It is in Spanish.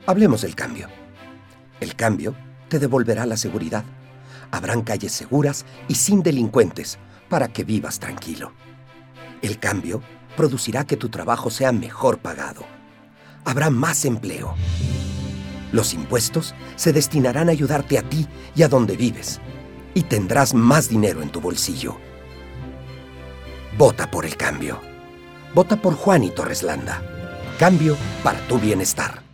Hablemos del cambio. El cambio te devolverá la seguridad. Habrán calles seguras y sin delincuentes para que vivas tranquilo. El cambio producirá que tu trabajo sea mejor pagado. Habrá más empleo. Los impuestos se destinarán a ayudarte a ti y a donde vives. Y tendrás más dinero en tu bolsillo. Vota por el cambio. Vota por Juan y Torres Landa. Cambio para tu bienestar.